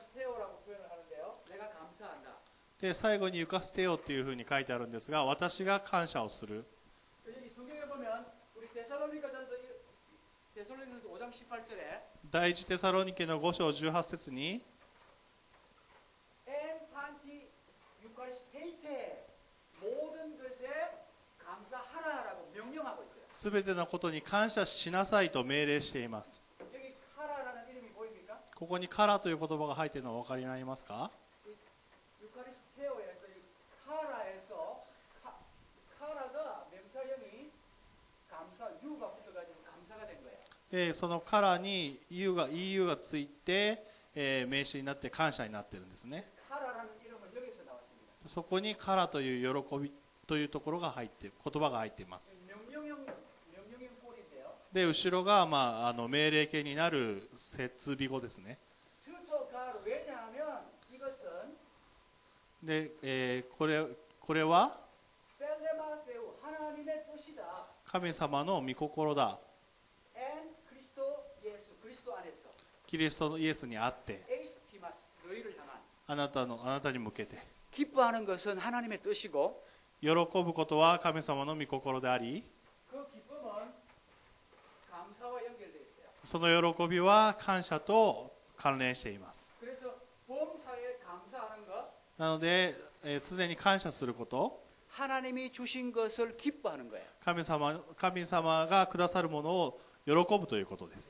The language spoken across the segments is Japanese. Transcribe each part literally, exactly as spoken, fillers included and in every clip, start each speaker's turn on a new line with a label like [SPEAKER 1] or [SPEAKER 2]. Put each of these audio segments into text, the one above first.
[SPEAKER 1] 유카리스테오라고 표현을 하는데요. 내가 감사한다.
[SPEAKER 2] で最後にユカステオっていうふうに書いてあるんですが、私が感謝をする。
[SPEAKER 1] 여기 성경에 보면 우리 데살로니가전서 데살로니가전서 오 장 십팔 절에
[SPEAKER 2] 第一テサロニケのご章じゅうはち節に
[SPEAKER 1] 엔 판티 유카리스테이테 모든 것에 감사하라라고 명령하고 있어요.
[SPEAKER 2] すべてのことに感謝しなさいと命令しています。
[SPEAKER 1] 여기 카라라는 이름이 보입니까?
[SPEAKER 2] ここにカラという言葉が入っているのはお分かりになりますか？
[SPEAKER 1] 유카리스테오에서 이 카라에서 카, 카라가 명사형이 감사 유가 붙어가지고 감사가 된 거예요.
[SPEAKER 2] でそのカラに U が イーユー がついて、えー名詞になって感謝になっているんですね。
[SPEAKER 1] 카라라는 이름은 여기서 나왔습니다.
[SPEAKER 2] そこにカラという喜びというところが入って言葉が入っています。
[SPEAKER 1] 명령형 명령형 꼴인데요.
[SPEAKER 2] で後ろが、まあ、あの命令形になる設備語ですね。
[SPEAKER 1] 투토가르 왜냐하면 이것은
[SPEAKER 2] で、えーこれこれは
[SPEAKER 1] 셀레마테우 하나님의 뜻이다.
[SPEAKER 2] 神様の御心だ。
[SPEAKER 1] 엔 그리스도 예수 그리스도 안에서
[SPEAKER 2] キリストのイエスにあって
[SPEAKER 1] 에이스 피마스 너희를 향한
[SPEAKER 2] あなたのあなたに向けて
[SPEAKER 1] 기뻐하는 것은 하나님의 뜻이고
[SPEAKER 2] 喜ぶことは神様の御心であり、
[SPEAKER 1] 그 기쁨은 감사와 연결되어 있어요.
[SPEAKER 2] その喜びは感謝と関連しています。
[SPEAKER 1] 그래서 범사에 감사하는 것,
[SPEAKER 2] なので、えー常に感謝すること、
[SPEAKER 1] 하나님이 주신 것을 기뻐하는 거예요.
[SPEAKER 2] 神様、神様がくださるものを喜ぶということです。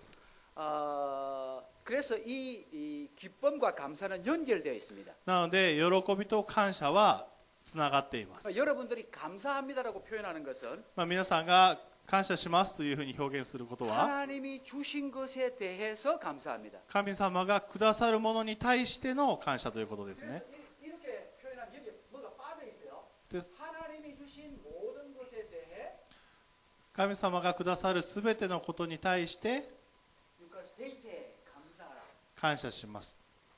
[SPEAKER 1] 어, 그래서 이, 이 기쁨과 감사는 연결되어 있습니다.
[SPEAKER 2] なので喜びと感謝はつながっています。
[SPEAKER 1] 여러분들이 감사합니다라고 표현하는 것은
[SPEAKER 2] まあ、皆さんが感謝しますというふうに表現することは、
[SPEAKER 1] 하나님이 주신 것에 대해서 감사합니다.
[SPEAKER 2] 神様がくださるものに対しての感謝ということですね。
[SPEAKER 1] 그래서 이- 이렇게 표현하면 여기 뭐가 빠져 있어요.
[SPEAKER 2] 그래서-
[SPEAKER 1] 하나님이 주신 모든 것에 대해
[SPEAKER 2] 神様がくださるすべてのことに対して
[SPEAKER 1] 유카리스테이테 감사하라.
[SPEAKER 2] 感謝します。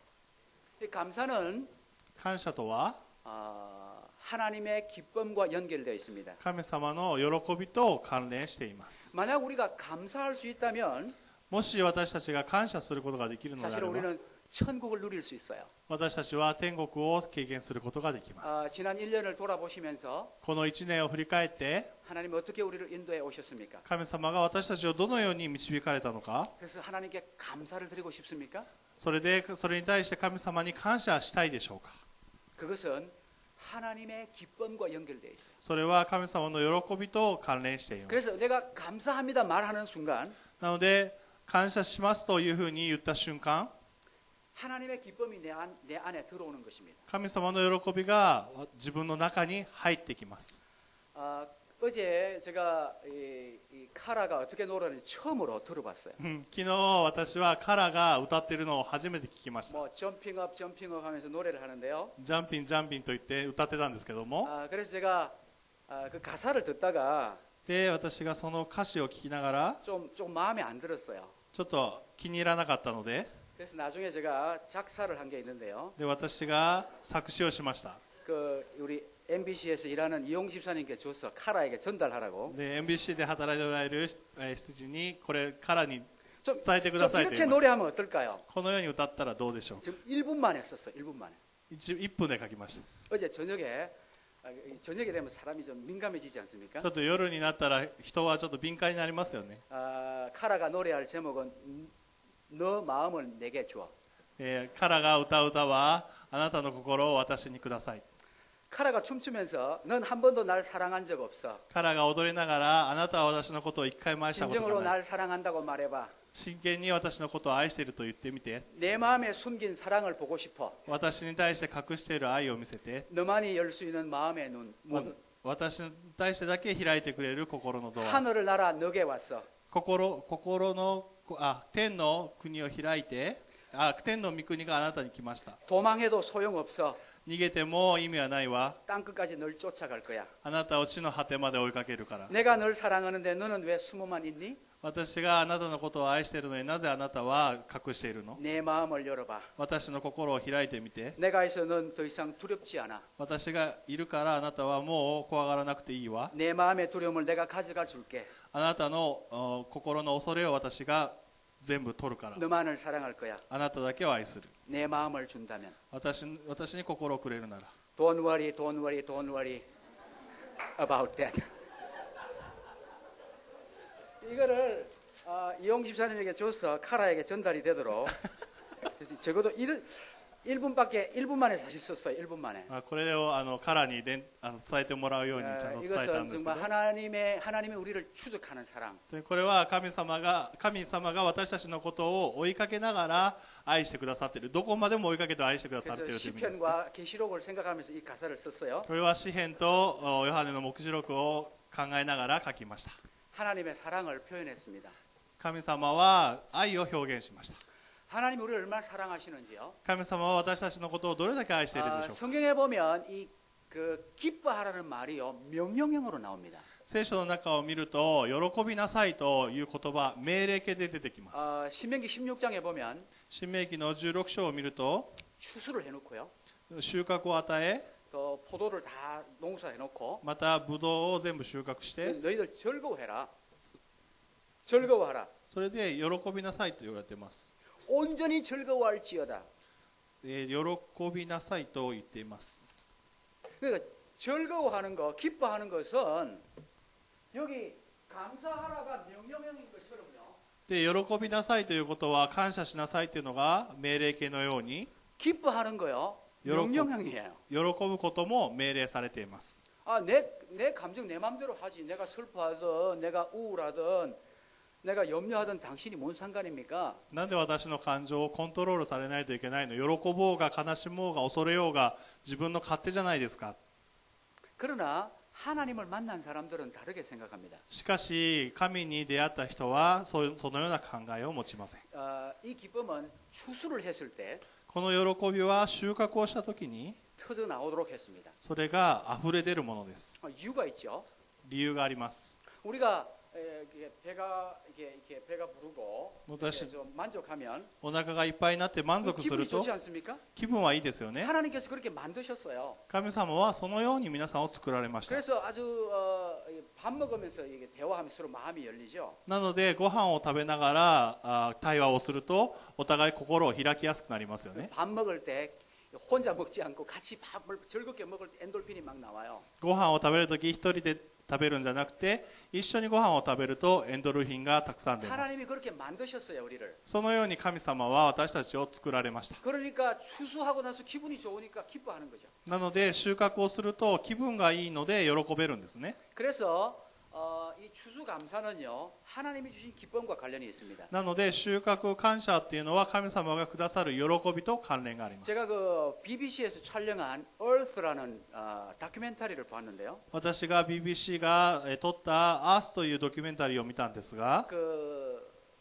[SPEAKER 1] 이 감사는
[SPEAKER 2] 感謝とは
[SPEAKER 1] 어, 하나님의 기쁨과 연결되어 있습니다.
[SPEAKER 2] 神様の喜びと関連しています。
[SPEAKER 1] 만약 우리가 감사할 수 있다면
[SPEAKER 2] もし私たちが感謝することができるのであ
[SPEAKER 1] 사실
[SPEAKER 2] れば、
[SPEAKER 1] 우리는 천국을 누릴 수 있어요.
[SPEAKER 2] 私たちは天国を経験することができます。
[SPEAKER 1] 아, 지난 일 년을 돌아보시면서
[SPEAKER 2] このいちねんを振り返って、
[SPEAKER 1] 하나님 어떻게 우리를 인도해 오셨습니까?
[SPEAKER 2] 神様が私たちをどのように導かれたのか、
[SPEAKER 1] 그래서 하나님께 감사를 드리고 싶습니까?
[SPEAKER 2] それでそれに対して神様に感謝したいでしょうか。
[SPEAKER 1] 그것은 하나님의 기쁨과 연결되어 있어요.
[SPEAKER 2] それは神様の喜びと関連しています。
[SPEAKER 1] 그래서 내가 감사합니다 말하는 순간
[SPEAKER 2] なので感謝しますというふうに言った瞬間、
[SPEAKER 1] 하나님의 기쁨이 내, 안, 내 안에 들어오는 것입니다.
[SPEAKER 2] 神様の喜びが自分の中に入ってきます。
[SPEAKER 1] 아, 어제 제가 이, 이 카라가 어떻게 노래하는지 처음으로 들어봤어요.
[SPEAKER 2] うん昨日私はカラが歌っているのを初めて聞きました。
[SPEAKER 1] 뭐 점핑업 점핑업 하면서 노래를 하는데요.
[SPEAKER 2] ジャンピンジャンピンと言って歌ってたんですけども、
[SPEAKER 1] 아, 그래서 제가 아, 그 가사를 듣다가
[SPEAKER 2] で私がその歌詞を聞きながら
[SPEAKER 1] 좀, 좀 마음에 안 들었어요.
[SPEAKER 2] ちょっと気に入らなかったので、
[SPEAKER 1] 그래서 나중에 제가 작사를 한 게 있는데요.
[SPEAKER 2] で私が作詞をしました。
[SPEAKER 1] 그 우리 엠비씨에서 일하는 이용 집사님께 줘서 카라에게 전달하라고.
[SPEAKER 2] で エムビーシー で働いておられるえー羊にこれカラに
[SPEAKER 1] 좀,
[SPEAKER 2] 伝えてくだ
[SPEAKER 1] 좀
[SPEAKER 2] さいと
[SPEAKER 1] 이렇게
[SPEAKER 2] 言いました。
[SPEAKER 1] 노래하면 어떨까요?
[SPEAKER 2] このように歌ったらどうでしょう。
[SPEAKER 1] 지금 일 분 만에 썼어요. 일 분 만에.
[SPEAKER 2] いっぷんで書きました。
[SPEAKER 1] 어제 저녁에 아, 이 저녁에 되면 사람이 좀 민감해지지 않습니까?
[SPEAKER 2] ちょっと夜になったら人はちょっと敏感になりますよね。
[SPEAKER 1] 아, 카라가 노래할 제목은 너 마음을 내게 줘.
[SPEAKER 2] えー、カラが歌う歌はあなたの心を私にください。
[SPEAKER 1] 카라가 춤추면서 넌 한 번도 날 사랑한 적 없어.
[SPEAKER 2] カラが踊りながらあなたは私のことを一回も愛したこと
[SPEAKER 1] 진정으로
[SPEAKER 2] がない。
[SPEAKER 1] 날 사랑한다고 말해봐.
[SPEAKER 2] 真剣に私のことを愛していると言ってみて。
[SPEAKER 1] 내 마음에 숨긴 사랑을 보고 싶어.
[SPEAKER 2] 私に対して隠している愛を見せて。
[SPEAKER 1] 너만이 열 수 있는 마음의 눈,
[SPEAKER 2] わ
[SPEAKER 1] 문.
[SPEAKER 2] 私に対してだけ開いてくれる心のドア。
[SPEAKER 1] 하늘을 날아 너게 왔어.
[SPEAKER 2] 心心のあ天の国を開いて、あ天の御国があなたに来ました。
[SPEAKER 1] 도망해도 소용없어.
[SPEAKER 2] 逃げても意味はないわ。
[SPEAKER 1] 땅 끝까지 널 쫓아갈 거야.
[SPEAKER 2] あなたを地の果てまで追いかけるから。
[SPEAKER 1] 내가 널 사랑하는데 너는 왜 숨어만 있니?
[SPEAKER 2] 私があなたのことを愛しているのになぜあなたは隠しているの？
[SPEAKER 1] 내 마음을 열어봐.
[SPEAKER 2] 私の心を開いてみて。
[SPEAKER 1] 내가 있어 넌 더 이상 두렵지 않아.
[SPEAKER 2] 私がいるからあなたはもう怖がらなくていいわ。
[SPEAKER 1] 내 마음의 두려움을 내가 가져가 줄게.
[SPEAKER 2] あなたのお心の恐れを私が全部取るから
[SPEAKER 1] 너만을 사랑할 거야.
[SPEAKER 2] あなただけを愛する
[SPEAKER 1] 내 마음을 준다면.
[SPEAKER 2] 私, 私に心をくれるなら
[SPEAKER 1] Don't worry, don't worry, don't worry about that. 이거를 어, 이용 집사님에게 줘서 카라에게 전달이 되도록 그래서 적어도 일 분밖에 일 분 만에 사실 썼어요. 일 분 만에.
[SPEAKER 2] あこれをあのカラーにでんあの伝えてもらうようにちゃん
[SPEAKER 1] 어,
[SPEAKER 2] と伝えたん
[SPEAKER 1] 이것은
[SPEAKER 2] ですけど
[SPEAKER 1] 정말 하나님의 하나님이 우리를 추적하는 사랑.
[SPEAKER 2] でこれは神様が神様が私たちのことを追いかけながら愛してくださっているどこまでも追いかけて愛してくださってい
[SPEAKER 1] 그래서
[SPEAKER 2] るという意味です、ね、
[SPEAKER 1] 시편과 계시록을 생각하면서 이 가사를 썼어요.
[SPEAKER 2] これは詩篇とおヨハネの黙示録を考えながら書きました。
[SPEAKER 1] 하나님의 사랑을 표현했습니다.
[SPEAKER 2] 神様は愛を表現しました。
[SPEAKER 1] 하나님이 우리를 얼마나 사랑하시는지요.
[SPEAKER 2] 神様は私たちのことをどれだけ愛しているで
[SPEAKER 1] 아,
[SPEAKER 2] しょうか。
[SPEAKER 1] 성경에 보면 이 그 기뻐하라는 말이요 명령형으로 나옵니다.
[SPEAKER 2] 聖書の中を見ると喜びなさいという言葉命令形で出てきます。
[SPEAKER 1] 어, 신명기 십육 장에 보면
[SPEAKER 2] 申命記のじゅうろく章を見ると
[SPEAKER 1] 추수를 해놓고요.
[SPEAKER 2] 収穫を与え
[SPEAKER 1] 또 포도를 다 농사해놓고
[SPEAKER 2] またブドウを全部収穫して
[SPEAKER 1] 너희들 즐거워해라. 즐거워하라.
[SPEAKER 2] それで喜びなさいと言われています。
[SPEAKER 1] 온전히 즐거워할지어다.
[SPEAKER 2] えー喜びなさいと言っています。
[SPEAKER 1] 그러니까 즐거워하는 거, 기뻐하는 것은 여기 감사하라가 명령형인 것처럼요.
[SPEAKER 2] で喜びなさいということは感謝しなさいというのが命令形のように
[SPEAKER 1] 기뻐하는 거요. 명령형이에요.
[SPEAKER 2] 喜ぶことも命令されています。
[SPEAKER 1] 아, 내, 내 감정 내 마음대로 하지. 내가 슬퍼하든 내가 우울하든 내가 염려하든 당신이 뭔 상관입니까?
[SPEAKER 2] なんで私の感情をコントロールされないといけないの？喜ぼうが悲しもうが恐れようが自分の勝手じゃないですか。
[SPEAKER 1] 그러나 하나님을 만난 사람들은 다르게 생각합니다.
[SPEAKER 2] しかし神に出会った人はそそのような考えを持ちません。
[SPEAKER 1] 어, 이 기쁨은 추수를 했을 때
[SPEAKER 2] この喜びは収穫をしたときに
[SPEAKER 1] 터져 나오도록 했습니다.
[SPEAKER 2] それが溢れ出るものです。
[SPEAKER 1] 어, 이유가 있죠.
[SPEAKER 2] 理由があります。
[SPEAKER 1] 우리가 에, 이렇게 배가 이렇게, 이렇게 배가 부르고
[SPEAKER 2] 뭐
[SPEAKER 1] 이렇게
[SPEAKER 2] 다시-
[SPEAKER 1] 좀 만족하면
[SPEAKER 2] お腹がいっぱいになって満足す
[SPEAKER 1] 기분이
[SPEAKER 2] ると
[SPEAKER 1] 좋지 않습니까?
[SPEAKER 2] 気分はいいですよね。
[SPEAKER 1] 하나님께서 그렇게 만드셨어요.
[SPEAKER 2] 神様はそのように皆さんを作られました。
[SPEAKER 1] 그래서 아주 어, 이밥 먹으면서 이게 대화하면서 서로 마음이 열리죠.
[SPEAKER 2] なのでご飯を食べながらあ対話をするとお互い心を開きやすくなりますよね。
[SPEAKER 1] 밥 먹을 때 혼자 먹지 않고 같이 밥을 즐겁게 먹을 때 엔돌핀이 막 나와요.
[SPEAKER 2] ご飯を食べるとき一人で食べるんじゃなくて一緒にご飯を食べるとエンドルフィンがたくさん出ます。
[SPEAKER 1] 하나님이 그렇게 만드셨어요, 우리를.
[SPEAKER 2] そのように神様は私たちを作られました。
[SPEAKER 1] 그러니까 추수하고 나서 기분이 좋으니까 기뻐하는 거죠.
[SPEAKER 2] なので収穫をすると気分がいいので喜べるんですね。
[SPEAKER 1] 그래서 어, 이 추수감사는요 하나님이 주신 기쁨과 관련이 있습니다.
[SPEAKER 2] なので収穫感謝っていうのは神様がくださる喜びと関連があります。
[SPEAKER 1] 제가 그 비비씨에서 촬영한 Earth라는 어, 다큐멘터리를 봤는데요.
[SPEAKER 2] 私が ビービーシー がえー撮った「アース」というドキュメンタリーを見たんですが
[SPEAKER 1] 그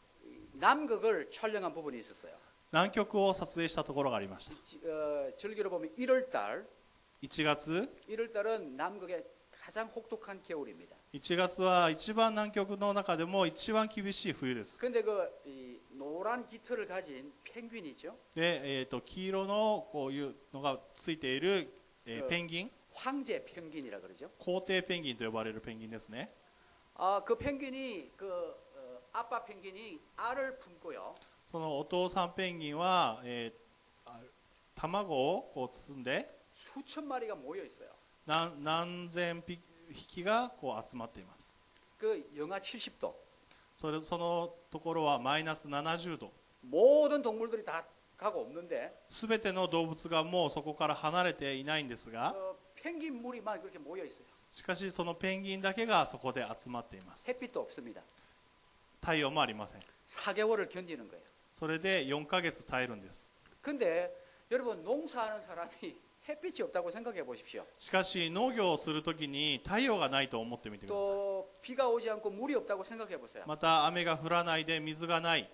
[SPEAKER 1] 남극을 촬영한 부분이 있었어요.
[SPEAKER 2] 南極を撮影したところがありました。
[SPEAKER 1] 지- 어, 절기로 보면 일월 달,
[SPEAKER 2] いちがつ
[SPEAKER 1] 일월 달은 남극의 가장 혹독한 겨울입니다.
[SPEAKER 2] いちがつは一番南極の中でも一番厳しい冬です。
[SPEAKER 1] 근데 그 이 노란 깃털을 가진 펭귄이죠.
[SPEAKER 2] で、えー、と黄色のこういうのがついている、えー
[SPEAKER 1] うん
[SPEAKER 2] ペンギン
[SPEAKER 1] 황제 펭귄이라 그러죠.
[SPEAKER 2] 皇帝ペンギンと呼ばれるペンギンですね。
[SPEAKER 1] 아, 그 펭귄이 그 어, 아빠 펭귄이 알을 품고요.
[SPEAKER 2] そのお父さんペンギンは、えーあ卵をこう包んで
[SPEAKER 1] 수천 마리가 모여 있어요.
[SPEAKER 2] 何何千匹がこう集まっています。
[SPEAKER 1] 그 영하 칠십 도.
[SPEAKER 2] それそのところはマイナスななじゅうど。
[SPEAKER 1] 모든 동물들이 다 가고 없는데
[SPEAKER 2] すべての動物がもうそこから離れていないんですが、
[SPEAKER 1] 어, 펭귄 무리만 그렇게 모여 있어요.
[SPEAKER 2] しかしそのペンギンだけがそこで集まっています。
[SPEAKER 1] 햇빛도 없습니다.
[SPEAKER 2] 太陽もありません。
[SPEAKER 1] 사 개월을 견디는 거예요.
[SPEAKER 2] それでよんかげつ耐えるんです。
[SPEAKER 1] 근데 여러분 농사하는 사람이 햇빛이 없다고 생각해 보십시오.
[SPEAKER 2] しかし農業をするときに太陽がないと思ってみてください。
[SPEAKER 1] 또 비가 오지 않고 물이 없다고 생각해 보세요.
[SPEAKER 2] また雨が降らないで水がない。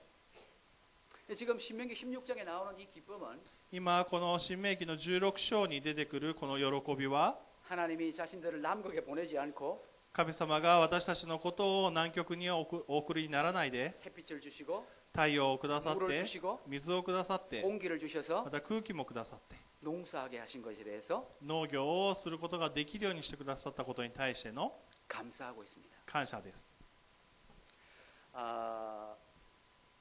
[SPEAKER 1] 지금 신명기 십육 장에 나오는 이 기쁨은
[SPEAKER 2] 今この新明記のじゅうろく章に出てくるこの喜びは
[SPEAKER 1] 하나님이 자신들을 남극에 보내지 않고
[SPEAKER 2] 神様が私たちのことを南極にお送りにならないで
[SPEAKER 1] 햇빛을 주시고
[SPEAKER 2] 太陽をくださっ
[SPEAKER 1] 물을
[SPEAKER 2] て
[SPEAKER 1] 주시고
[SPEAKER 2] 水をくださって
[SPEAKER 1] 공기를 주셔서
[SPEAKER 2] また空気もくださって
[SPEAKER 1] 농사하게 하신 것에 대해서
[SPEAKER 2] 農業をすることができるようにしてくださったことに対しての
[SPEAKER 1] 감사하고 있습니다.
[SPEAKER 2] 感謝です。
[SPEAKER 1] 아,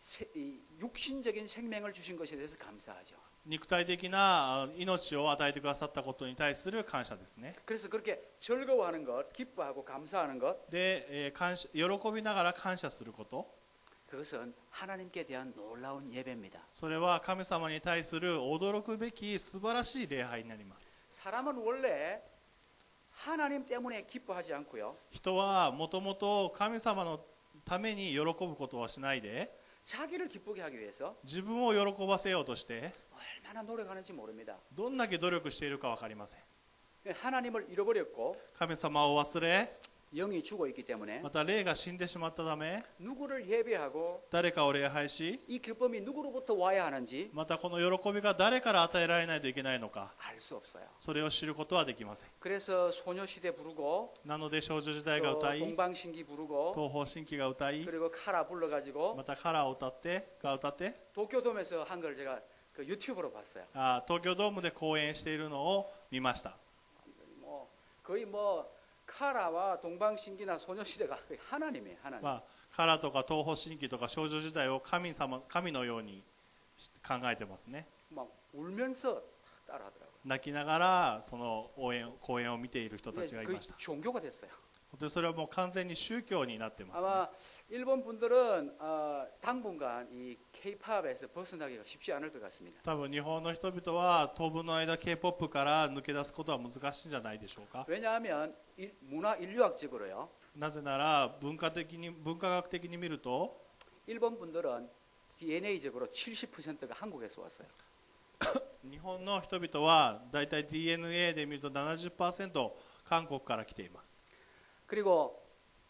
[SPEAKER 1] 세- 이 육신적인 생명을 주신 것에 대해서 감사하죠.
[SPEAKER 2] 肉体的なあ命を与えてくださったことに対する感謝ですね。
[SPEAKER 1] 그래서 그렇게 즐거워하는 것, 기뻐하고 감사하는 것,
[SPEAKER 2] で、えー感謝喜びながら感謝すること、
[SPEAKER 1] 그것은 하나님께 대한 놀라운 예배입니다.
[SPEAKER 2] それは神様に対する驚くべき素晴らしい礼拝になります。
[SPEAKER 1] 사람은 원래 하나님 때문에 기뻐하지 않고요.
[SPEAKER 2] 人はもともと神様のために喜ぶことはしないで、
[SPEAKER 1] 자기를 기쁘게 하기 위해서
[SPEAKER 2] 自分を喜ばせようとして
[SPEAKER 1] 얼마나 노력하는지 모릅니다.
[SPEAKER 2] どんだけ努力しているか分かりません。
[SPEAKER 1] 하나님을 잃어버렸고
[SPEAKER 2] 神様を忘れ、
[SPEAKER 1] 영이 죽어 있기 때문에
[SPEAKER 2] また霊が死んでしまったため、
[SPEAKER 1] 누구를 예배하고
[SPEAKER 2] 誰かを礼拝し、
[SPEAKER 1] 이 기쁨이 누구로부터 와야 하는지
[SPEAKER 2] またこの喜びが誰から与えられないといけないのか、
[SPEAKER 1] 알 수 없어요.
[SPEAKER 2] それを知ることはできません。
[SPEAKER 1] 그래서 소녀시대 부르고
[SPEAKER 2] なので少女時代が
[SPEAKER 1] 또
[SPEAKER 2] 歌い、
[SPEAKER 1] 동방신기 부르고
[SPEAKER 2] 東方神起が歌い、
[SPEAKER 1] 그리고 카라 불러가지고
[SPEAKER 2] またカラーを歌ってが歌って、
[SPEAKER 1] 도쿄돔에서 한 걸 제가 그 유튜브로 봤어요.
[SPEAKER 2] あ東京ドームで公演しているのを見ました。
[SPEAKER 1] 뭐 거의 뭐 카라와 동방신기나 소녀시대가 거의 하나님이에요. 하나님.
[SPEAKER 2] まあ、カラーとか東方神起とか少女時代を神様神のように考えてますね。
[SPEAKER 1] 막 울면서 따라하더라고요.
[SPEAKER 2] 泣きながらその応援公演を見ている人たちがい
[SPEAKER 1] 거의
[SPEAKER 2] ました。
[SPEAKER 1] 종교가 됐어요.
[SPEAKER 2] 本当にそれはもう完全に宗教になってます、ね。
[SPEAKER 1] 아마 일본 분들은 어, 당분간 이 K-팝에서 벗어나기가 쉽지 않을 것 같습니다.
[SPEAKER 2] 多分日本の人々は当分の間 K-ポップ から抜け出すことは難しいんじゃないでしょうか。
[SPEAKER 1] 왜냐하면 일, 문화 인류학적으로요.
[SPEAKER 2] なぜなら文化的に文化学的に見ると
[SPEAKER 1] 일본 분들은 디엔에이적으로 칠십 퍼센트가 한국에서 왔어요.
[SPEAKER 2] 日本の人々はだいたい ディーエヌエー で見ると ななじゅっパーセント 韓国から来ています。
[SPEAKER 1] 그리고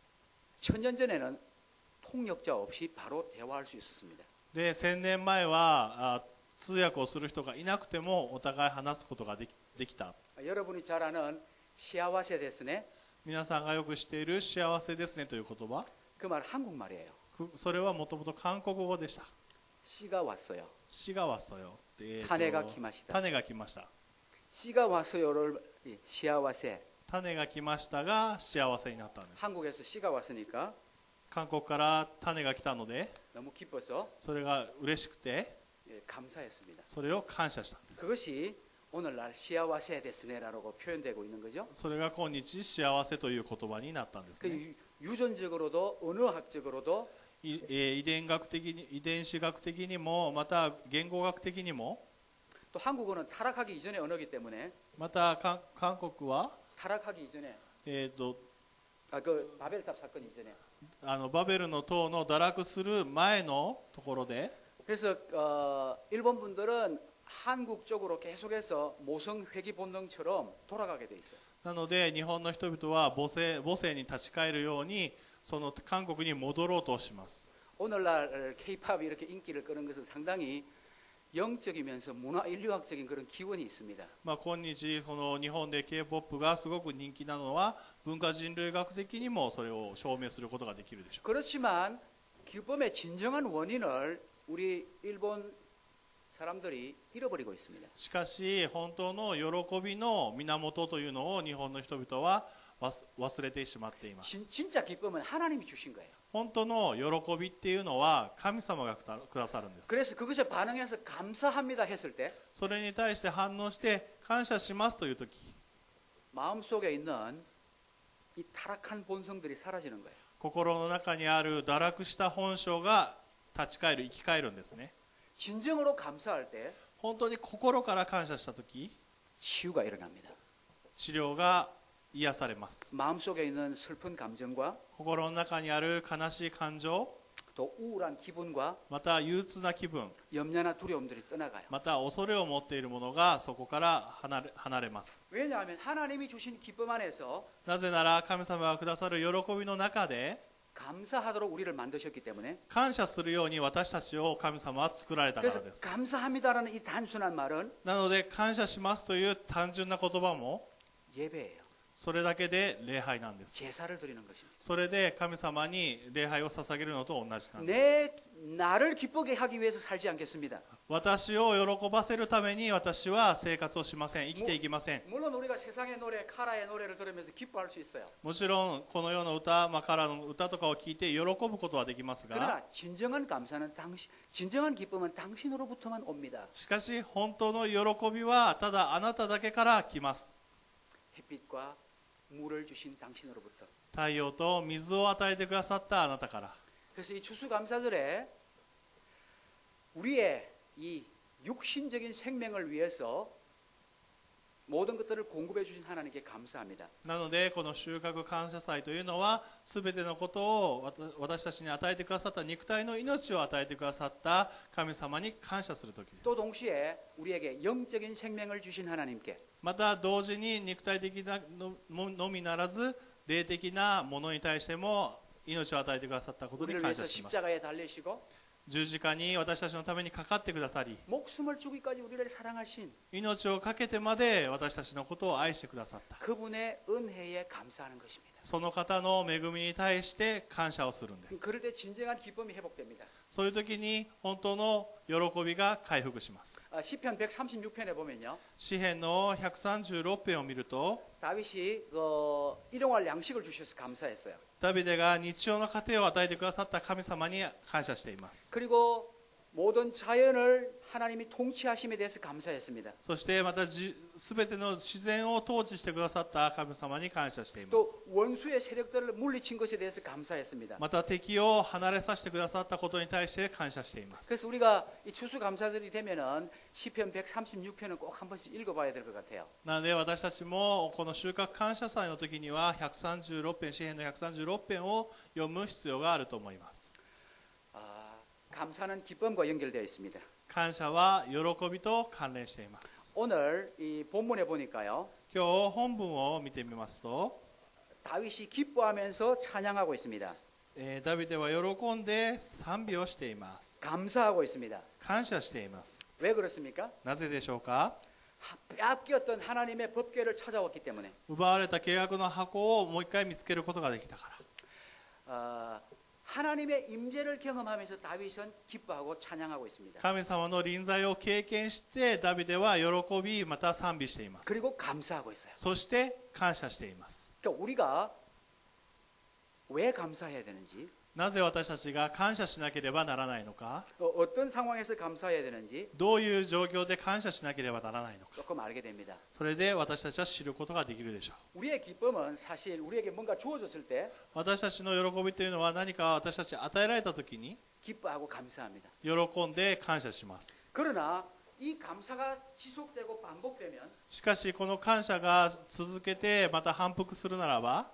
[SPEAKER 1] 천년 전에는 통역자 없이 바로 대화할 수 있었습니다.
[SPEAKER 2] でせんねんまえはあ通訳をする人がいなくてもお互い話すことができ、できた。
[SPEAKER 1] 여러분이 잘 아는 시아와세 데스네.
[SPEAKER 2] 皆さんがよく知っている幸せですねという言葉、
[SPEAKER 1] 그 말 한국말이에요.
[SPEAKER 2] くそれはもともと韓国語でした。
[SPEAKER 1] 씨가 왔어요.
[SPEAKER 2] 死が왔어요。えーと
[SPEAKER 1] 種が来ました.
[SPEAKER 2] 種が来ました。
[SPEAKER 1] 씨가 왔어요를 시아와세.
[SPEAKER 2] 種が来ましたが幸せになったんです。
[SPEAKER 1] 한국에서 씨가 왔으니까
[SPEAKER 2] 韓国から種が来たので
[SPEAKER 1] 너무 기뻐서
[SPEAKER 2] それが嬉しくて
[SPEAKER 1] 예, 감사했습니다.
[SPEAKER 2] それを感謝したんです。
[SPEAKER 1] 그것이 오늘날 시아와세 데스네라고 표현되고 있는 거죠.
[SPEAKER 2] それが今日幸せという言葉になったんですね。
[SPEAKER 1] 그 유- 유전적으로도 언어학적으로도
[SPEAKER 2] いえー遺伝学的に遺伝子学的にもまた言語学的にも
[SPEAKER 1] 또 한국어는 타락하기 이전의 언어이기 때문에
[SPEAKER 2] また韓韓国は、
[SPEAKER 1] 타락하기 이전에
[SPEAKER 2] えー、と
[SPEAKER 1] 아 그 바벨탑 사건 이전에
[SPEAKER 2] あのバベルの塔の堕落する前のところで
[SPEAKER 1] 그래서 어, 일본 분들은 한국 쪽으로 계속해서 모성 회귀 본능처럼 돌아가게 돼 있어요.
[SPEAKER 2] なので日本の人々は母性母性に立ち返るようにその韓国に戻ろうとします。
[SPEAKER 1] 오늘날 K-팝이 이렇게 인기를 끄는 것은 상당히 영적이면서 문화 인류학적인 그런 기원이 있습니다.
[SPEAKER 2] まあ、今日その日本で K-ポップ がすごく人気なのは文化人類学的にもそれを証明することができるでしょう。
[SPEAKER 1] 그렇지만 기쁨의 진정한 원인을 우리 일본 사람들이 잃어버리고 있습니다.
[SPEAKER 2] しかし本当の喜びの源というのを日本の人々は忘忘れてしまっています。
[SPEAKER 1] 진, 진짜 기쁨은 하나님이 주신 거예요.
[SPEAKER 2] 本当の喜びっていうのは神様がくだくださるんです。
[SPEAKER 1] 그래서 그것에 반응해서 감사합니다 했을 때
[SPEAKER 2] それに対して反応して感謝しますという時、
[SPEAKER 1] 마음속에 있는 이 타락한 본성들이 사라지는 거예요.
[SPEAKER 2] 心の中にある堕落した本性が立ち返る生き返るんですね。
[SPEAKER 1] 진정으로 감사할 때
[SPEAKER 2] 本当に心から感謝した時、
[SPEAKER 1] 치유가 일어납니다.
[SPEAKER 2] 治療が癒されます。
[SPEAKER 1] 마음속에 있는 슬픈 감정과
[SPEAKER 2] 心の中にある悲しい感情、
[SPEAKER 1] 또 우울한 기분과
[SPEAKER 2] また憂鬱な気分、
[SPEAKER 1] 염려나 두려움들이 떠나가요.
[SPEAKER 2] また恐れを持っているものがそこから離れ、離れます。
[SPEAKER 1] 왜냐하면 하나님이 주신 기쁨 안에서
[SPEAKER 2] なぜなら神様がくださる喜びの中で
[SPEAKER 1] 감사하도록 우리를 만드셨기 때문에
[SPEAKER 2] 感謝するように私たちを神様は作られたから
[SPEAKER 1] 그래서
[SPEAKER 2] です。
[SPEAKER 1] 감사합니다라는 이 단순한 말은
[SPEAKER 2] なので感謝しますという単純な言葉も
[SPEAKER 1] 예배예요.
[SPEAKER 2] それだけで礼拝なんです。
[SPEAKER 1] 제사를 드리는 것입니다.
[SPEAKER 2] それで神様に礼拝を捧げるのと同じなんです。
[SPEAKER 1] 내 나를 기쁘게 하기 위해서 살지 않겠습니다.
[SPEAKER 2] 私を喜ばせるために私は生活をしません。生きていきません。
[SPEAKER 1] 물론 우리가 세상의 노래, 카라의 노래를 들으면서 기뻐할 수 있어요.
[SPEAKER 2] もちろんこの世の歌、まあ、カラの歌とかを聞いて喜ぶことはできますが、
[SPEAKER 1] 그러나 진정한 감사는 당신, 진정한 기쁨은 당신으로부터만 옵니다.
[SPEAKER 2] しかし本当の喜びはただあなただけから来ます。
[SPEAKER 1] 햇빛과 물을 주신 당신으로부터.
[SPEAKER 2] 太陽と水を与えてくださったあなたから。
[SPEAKER 1] 그래서 이 추수감사절에 우리의 이 육신적인 생명을 위해서 모든 것들을 공급해 주신 하나님께 감사합니다.
[SPEAKER 2] なのでこの収穫感謝祭というのはすべてのことをわた私たちに与えてくださった肉体の命を与えてくださった神様に感謝する時です。
[SPEAKER 1] 또 동시에 우리에게 영적인 생명을 주신 하나님께
[SPEAKER 2] また同時に肉体的なののみならず霊的なものに対しても命を与えてくださったことに
[SPEAKER 1] 우리를
[SPEAKER 2] 感
[SPEAKER 1] 위해서
[SPEAKER 2] 謝します。
[SPEAKER 1] 십자가에 달리시고
[SPEAKER 2] 十字架に私たちのためにかかってくださり、
[SPEAKER 1] 목숨을 주기까지 우리를 사랑하신
[SPEAKER 2] 命を懸けてまで私たちのことを愛してくださった。
[SPEAKER 1] 그분의 은혜에 감사하는 것입니다.
[SPEAKER 2] その方の恵みに対して感謝をするんです。
[SPEAKER 1] 그럴 때 진정한 기쁨이 회복됩니다.
[SPEAKER 2] そういう時に本当の喜びが回復します。
[SPEAKER 1] 아, 시편 백삼십육 편에 보면요,
[SPEAKER 2] 詩編のひゃくさんじゅうろく編を見ると、
[SPEAKER 1] 다윗이 어, 일용할 양식을 주셔서 감사했어요.
[SPEAKER 2] ダビデが日曜の糧を与えてくださった神様に感謝しています。
[SPEAKER 1] 그리고 모든 자연을 하나님이 통치하심에 대해서 감사했습니다.
[SPEAKER 2] そしてまたすべての自然を統治してくださった神様に感謝しています。
[SPEAKER 1] 또 원수의 세력들을 물리친 것에 대해서 감사했습니다.
[SPEAKER 2] また敵を離れさせてくださったことに対して感謝しています。
[SPEAKER 1] 그래서 우리가 이 추수감사절이 되면은 시편 백삼십육 편은 꼭 한 번씩 읽어봐야 될 것 같아요.
[SPEAKER 2] なので私たちもこの収穫感謝祭の時にはひゃくさんじゅうろく編、詩編のひゃくさんじゅうろく編を読む必要があると思います。
[SPEAKER 1] 아, 감사는 기쁨과 연결되어 있습니다.
[SPEAKER 2] 感謝は喜びと関連しています。
[SPEAKER 1] 오늘 이 본문에 보니까요,
[SPEAKER 2] 今日本文を見てみますと、
[SPEAKER 1] 다윗이 기뻐하면서 찬양하고 있습니다.
[SPEAKER 2] えーダビデは喜んで賛美をしています。
[SPEAKER 1] 감사하고 있습니다.
[SPEAKER 2] 感謝しています。
[SPEAKER 1] 왜 그렇습니까?
[SPEAKER 2] なぜでしょうか。
[SPEAKER 1] 빼앗겼던 하나님의 법궤를 찾아왔기 때문에.
[SPEAKER 2] 奪われた契約の箱をもう一回見つけることができたから。
[SPEAKER 1] 어, 하나님의 임재를 경험하면서 다윗은 기뻐하고 찬양하고 있습니다.
[SPEAKER 2] 神様の臨在を経験してダビデは喜びまた賛美しています。
[SPEAKER 1] 그리고 감사하고 있어요.
[SPEAKER 2] そして感謝しています。
[SPEAKER 1] 그러니까 우리가 왜 감사해야 되는지,
[SPEAKER 2] なぜ私たちが感謝しなければならないのか、
[SPEAKER 1] 어, 어떤 상황에서 감사해야 되는지
[SPEAKER 2] どういう状況で感謝しなければならないのか、
[SPEAKER 1] 조금 알게 됩니다.
[SPEAKER 2] それで私たちは知ることができるでしょう。
[SPEAKER 1] 우리의 기쁨은 사실 우리에게 뭔가 주어졌을 때
[SPEAKER 2] 私たちの喜びというのは何か私たちに与えられた時に
[SPEAKER 1] 기뻐하고 감사합니다.
[SPEAKER 2] 喜んで感謝します。
[SPEAKER 1] 그러나 이 감사가 지속되고 반복되면
[SPEAKER 2] しかしこの感謝が続けてまた反復するならば、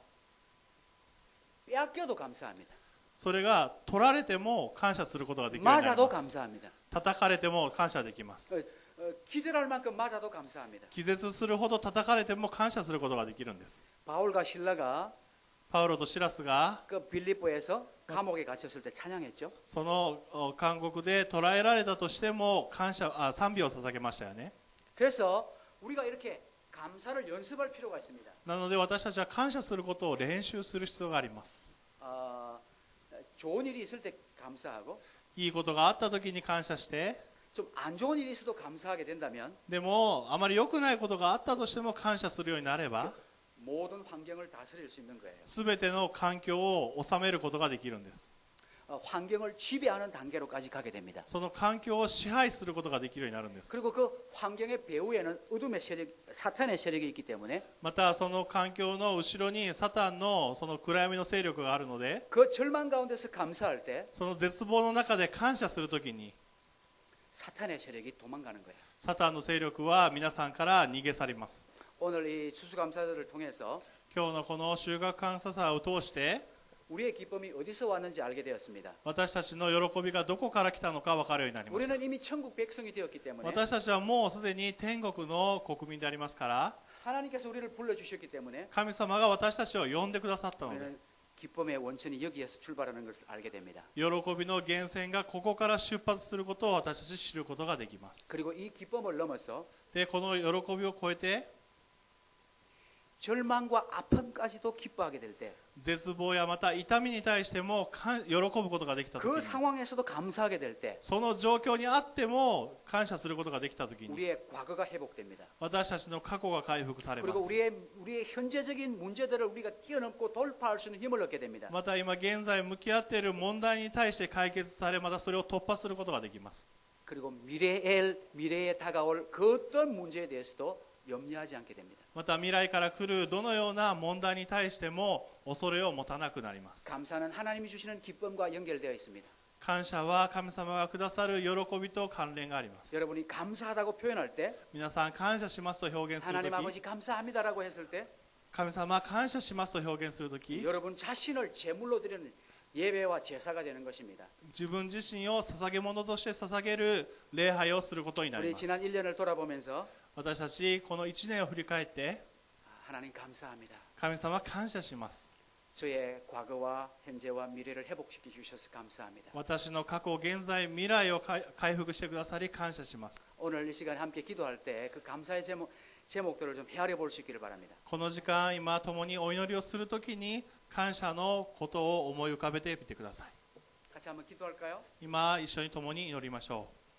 [SPEAKER 1] 빼앗겨도 감사합니다.
[SPEAKER 2] それが取られても感謝することができるようになり
[SPEAKER 1] 맞아도
[SPEAKER 2] ます。
[SPEAKER 1] 감사합니다.
[SPEAKER 2] 叩かれても感謝できま
[SPEAKER 1] 어,
[SPEAKER 2] す。
[SPEAKER 1] 어, 기절할 만큼 맞아도 감사합니다.
[SPEAKER 2] 気絶するほど叩かれても感謝することができるんです。
[SPEAKER 1] 바울과 신라가
[SPEAKER 2] パウロとシラスが
[SPEAKER 1] 그 빌립보에서 감옥에 갇혔을 때 찬양했죠.
[SPEAKER 2] そのお監獄で捕らえられたとしても感謝あ賛美を捧げましたよね。
[SPEAKER 1] 그래서 우리가 이렇게 감사를 연습할 필요가 있습니다.
[SPEAKER 2] なので私たちは感謝することを練習する必要があります。
[SPEAKER 1] 어, 좋은 일이 있을 때 감사하고
[SPEAKER 2] いいことがあった時に感謝して、
[SPEAKER 1] 좀 안 좋은 일이 있어도 감사하게 된다면
[SPEAKER 2] でもあまり良くないことがあったとしても感謝するようになれば、
[SPEAKER 1] 모든 환경을 다스릴 수 있는 거예요.
[SPEAKER 2] すべての環境を収めることができるんです。
[SPEAKER 1] 어, 환경을 지배하는 단계로까지 가게 됩니다.
[SPEAKER 2] その環境を支配することができるようになるんです。
[SPEAKER 1] 그리고 그 환경의 배후에는 어둠의 세력, 사탄의 세력이 있기 때문에
[SPEAKER 2] またその環境の後ろにサタンのその暗闇の勢力があるので、
[SPEAKER 1] 그 절망 가운데서 감사할 때
[SPEAKER 2] その絶望の中で感謝するときに
[SPEAKER 1] 사탄의 세력이 도망가는 거예요.
[SPEAKER 2] サタンの勢力は皆さんから逃げ去ります。
[SPEAKER 1] 오늘 이 추수감사절을 통해서
[SPEAKER 2] 今日のこの収穫感謝祭を通して
[SPEAKER 1] 우리의 기쁨이 어디서 왔는지 알게 되었습니다.
[SPEAKER 2] 私たちの喜びがどこから来たのか分かるようになりました。
[SPEAKER 1] 우리는 이미 천국 백성이 되었기 때문에
[SPEAKER 2] 私たちはもうすでに天国の国民でありますから、
[SPEAKER 1] 하나님께서 우리를 불러주셨기 때문에
[SPEAKER 2] 神様が私たちを呼んでくださったので、
[SPEAKER 1] 우리는 기쁨의 원천이 여기에서 출발하는 것을 알게 됩니다.
[SPEAKER 2] 喜びの源泉がここから出発することを私たち知ることができます。
[SPEAKER 1] 그리고 이 기쁨을 넘어서
[SPEAKER 2] でこの喜びを超えて
[SPEAKER 1] 절망과 아픔까지도 기뻐하게 될 때,
[SPEAKER 2] 絶望やまた痛みに対してもかん喜ぶことができたとき
[SPEAKER 1] 그
[SPEAKER 2] に、
[SPEAKER 1] 상황에서도 감사하게 될 때,
[SPEAKER 2] その状況にあっても感謝することができたときに、
[SPEAKER 1] 우리의 과거가 회복됩니다.
[SPEAKER 2] 私たちの過去が回復されま
[SPEAKER 1] 그리고
[SPEAKER 2] す。
[SPEAKER 1] 우리의 우리의 현재적인 문제들을 우리가 뛰어넘고 돌파할 수 있는 힘을 얻게 됩니다.
[SPEAKER 2] また今現在向き合っている問題に対して解決され、またそれを突破することができます。
[SPEAKER 1] 그리고 미래에 미래에 다가올 그 어떤 문제에 대해서도 염려하지 않게 됩니다.
[SPEAKER 2] また未来から来るどのような問題に対しても恐れを持たなくなります。
[SPEAKER 1] 감사는 하나님이 주시는 기쁨과 연결되어 있습니다.
[SPEAKER 2] 感謝は神様がくださる喜びと関連があります。
[SPEAKER 1] 여러분이 감사하다고 표현할 때,
[SPEAKER 2] 皆さん感謝しますと表現する
[SPEAKER 1] 하나님
[SPEAKER 2] とき、
[SPEAKER 1] 아버지 감사합니다라고 했을 때,
[SPEAKER 2] 神様感謝しますと表現するとき、
[SPEAKER 1] 여러분 자신을 제물로 드리는 예배와 제사가 되는 것입니다.
[SPEAKER 2] 自分自身を捧げ物として捧げる礼拝をすることになり
[SPEAKER 1] 우리
[SPEAKER 2] ます。
[SPEAKER 1] 지난 일 년을 돌아보면서
[SPEAKER 2] 私たちこのいちねんを振り返って、
[SPEAKER 1] 하나님 감사합니다.
[SPEAKER 2] 神様感謝します。
[SPEAKER 1] 저의 과거와 현재와 미래를 회복시켜 주셔서 감사합니다.
[SPEAKER 2] 私の過去、現在、未来を回復してくださり感謝します。
[SPEAKER 1] 오늘 이 시간에 함께 기도할 때 그 감사의 제목, 제목들을 좀 헤아려 볼 수 있기를 바랍니다.
[SPEAKER 2] この時間、今共にお祈りをするときに感謝のことを思い浮かべてみてください。
[SPEAKER 1] 같이 한번 기도할까요?
[SPEAKER 2] 今一緒に共に祈りましょう。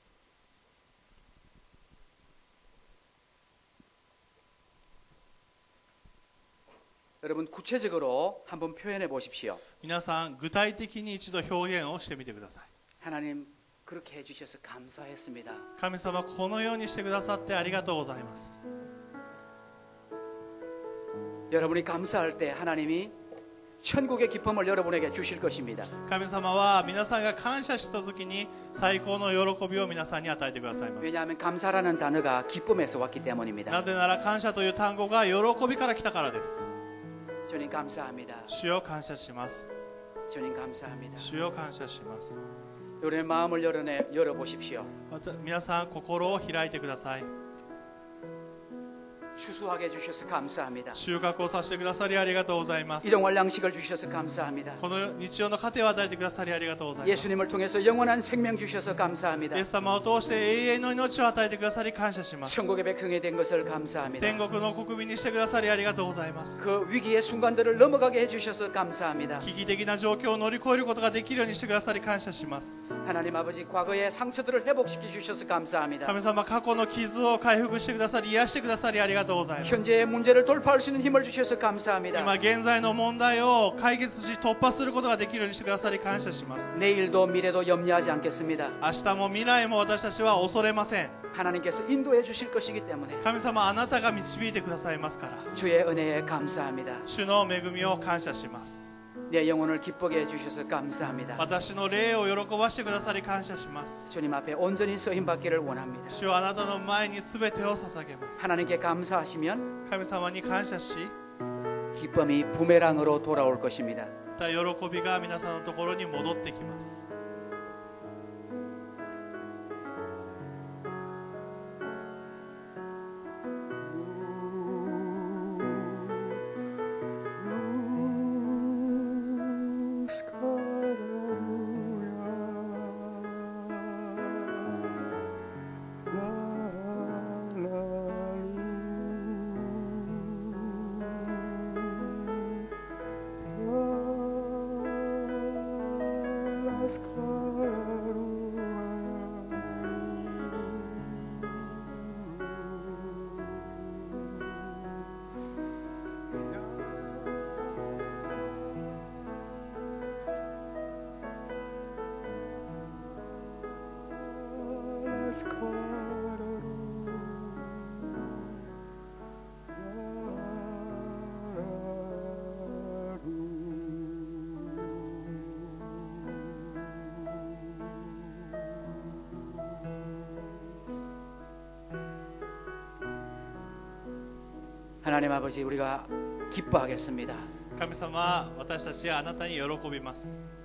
[SPEAKER 1] 여러분 구체적으로 한번 표현해 보십시오.
[SPEAKER 2] 皆さん具体的に一度表現をしてみてください。
[SPEAKER 1] 하나님 그렇게 해주셔서 감사했습니다.
[SPEAKER 2] 神様このようにしてくださってありがとうございます。
[SPEAKER 1] 여러분이 감사할 때 하나님이 천국의 기쁨을 여러분에게 주실 것입니다.
[SPEAKER 2] 神様は皆さんが感謝したときに最高の喜びを皆さんに与えてくださいます。
[SPEAKER 1] 왜냐하면 감사라는 단어가 기쁨에서 왔기 때문입니다.
[SPEAKER 2] なぜなら感謝という単語が喜びから来たからです。
[SPEAKER 1] 주님 감사합니다.
[SPEAKER 2] 主よ感謝します。
[SPEAKER 1] 주님 감사합니다.
[SPEAKER 2] 主よ感謝します。
[SPEAKER 1] 여러분의 마음을 열어내, 열어보십시오.
[SPEAKER 2] また皆さん心を開いてください。
[SPEAKER 1] 추수하게 해주셔서 감사합니다.
[SPEAKER 2] 収穫をさせてくださりありがとうございます。
[SPEAKER 1] 일용할 양식을 주셔서 감사합니다.
[SPEAKER 2] この日常の糧を与えてくださりありがとうございます。
[SPEAKER 1] 예수님을 통해서 영원한 생명 주셔서 감사합니다.
[SPEAKER 2] イエス様を通して永遠の命を与えてくださり感謝します。
[SPEAKER 1] 천국의 백성이 된 것을 감사합니다.
[SPEAKER 2] 天国の国民にしてくださりありがとうございます。
[SPEAKER 1] 그 위기의 순간들을 넘어가게 해주셔서 감사합니다.
[SPEAKER 2] 危機的な状況を乗り越えることができるようにしてくださり感謝します。
[SPEAKER 1] 하나님 아버지 과거의 상처들을 회복시켜 주셔서 감사합니다.
[SPEAKER 2] 神様過去の傷を回復してくださり癒してくださりありがとうございます。
[SPEAKER 1] 현재의 문제를 돌파할 수 있는 힘을 주셔서 감사합니다.
[SPEAKER 2] 今現在の問題を解決し突破することができるようにしてくださり感謝します。
[SPEAKER 1] 내일도 미래도 염려하지 않겠습니다.
[SPEAKER 2] 明日も未来も私たちは恐れません。
[SPEAKER 1] 하나님께서 인도해 주실 것이기 때문에
[SPEAKER 2] 神様あなたが導いてくださいますから、
[SPEAKER 1] 주의 은혜에 감사합니다.
[SPEAKER 2] 主の恵みを感謝します。
[SPEAKER 1] 내 영혼을 기쁘게 해주셔서 감사합니다.
[SPEAKER 2] 私の霊を喜ばしてくださり感謝します。
[SPEAKER 1] 주님 앞에 온전히 쓰임 받기를 원합니다.
[SPEAKER 2] 主はあなたの前に全てを捧げます。
[SPEAKER 1] 하나님께 감사하시면
[SPEAKER 2] 神様に感謝し、
[SPEAKER 1] 기쁨이 부메랑으로 돌아올 것입니다.
[SPEAKER 2] また喜びが皆さんのところに戻ってきます。
[SPEAKER 1] 하나님 아버지 우리가 기뻐하겠습니다.
[SPEAKER 2] 神様、私たちはあなたに喜びます。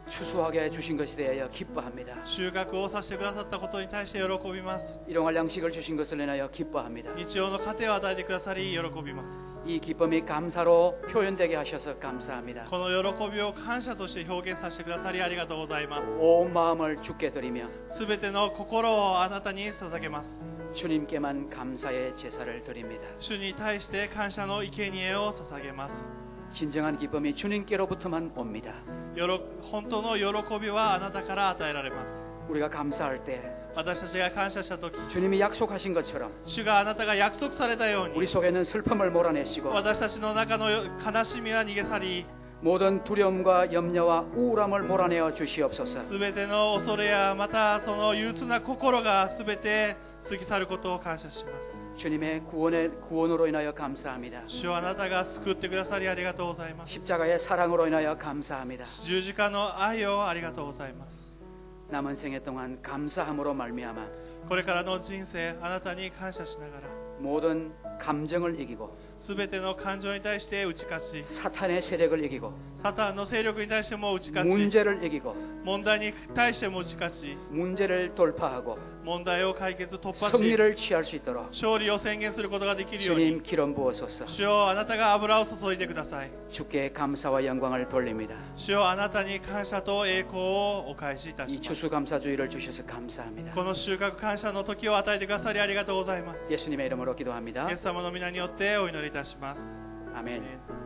[SPEAKER 1] 추수하게 주신 것에 대하여 기뻐합니다.
[SPEAKER 2] 収穫をさせてくださったことに対して喜びます。
[SPEAKER 1] 일용할 양식을 주신 것을 인하여 기뻐합니다.
[SPEAKER 2] 日曜の糧を与えてくださり喜びます。
[SPEAKER 1] 이 기쁨이 감사로 표현되게 하셔서 감사합니다.
[SPEAKER 2] この喜びを感謝として表現させてくださりありがとうございます。
[SPEAKER 1] 온 마음을 주께 드리며
[SPEAKER 2] すべての心をあなたに捧げます。
[SPEAKER 1] 주님께만 감사의 제사를 드립니다.
[SPEAKER 2] 主に対して感謝の生贄を捧げます。
[SPEAKER 1] 진정한 기쁨이 주님께로부터만 옵니다.
[SPEAKER 2] よろ本当の喜びはあなたから与えられます。
[SPEAKER 1] 우리가 감사할 때
[SPEAKER 2] 私たちが感謝したとき、
[SPEAKER 1] 주님이 약속하신 것처럼
[SPEAKER 2] 主があなたが約束されたように
[SPEAKER 1] 우리 속에 있는 슬픔을 몰아내시고
[SPEAKER 2] 私たちの中の悲しみは逃げ去り、
[SPEAKER 1] 모든 두려움과 염려와 우울함을 몰아내어 주시옵소서.
[SPEAKER 2] すべての恐れやまたその憂鬱な心がすべて過ぎ去ることを感謝します。
[SPEAKER 1] 주님의 구원의 구원으로 인하여 감사합니다.
[SPEAKER 2] 主はあなたが救ってくださりありがとうございます。
[SPEAKER 1] 십자가의 사랑으로 인하여 감사합니다.
[SPEAKER 2] 十字架の愛をありがとうございます。
[SPEAKER 1] 남은 생애 동안 감사함으로 말미암아
[SPEAKER 2] これからの人生、あなたに感謝しながら
[SPEAKER 1] 모든 감정을 이기고
[SPEAKER 2] すべての感情に対して打ち勝ち、
[SPEAKER 1] 사탄의 세력을 이기고
[SPEAKER 2] サタンの勢力に対しても打ち勝ち、
[SPEAKER 1] 문제를 이기고
[SPEAKER 2] 問題に対しても打ち勝ち、
[SPEAKER 1] 문제를 돌파하고
[SPEAKER 2] 問題を解決突破し、
[SPEAKER 1] 승리를 취할 수 있도록
[SPEAKER 2] 勝利を宣言することができるように、
[SPEAKER 1] 주님 기름 부어소서.
[SPEAKER 2] 主よあなたが油を注いでください。
[SPEAKER 1] 주께 감사와 영광을 돌립니다.
[SPEAKER 2] 主よあなたに感謝と栄光をお返しいたし
[SPEAKER 1] 이
[SPEAKER 2] ます。
[SPEAKER 1] 추수감사주의를 주셔서 감사합니다.
[SPEAKER 2] この収穫感謝の時を与えてくださりありがとうございます。
[SPEAKER 1] 예수님의 이름으로 기도합니다.
[SPEAKER 2] イエス様の皆によってお祈りいたします。
[SPEAKER 1] 아멘.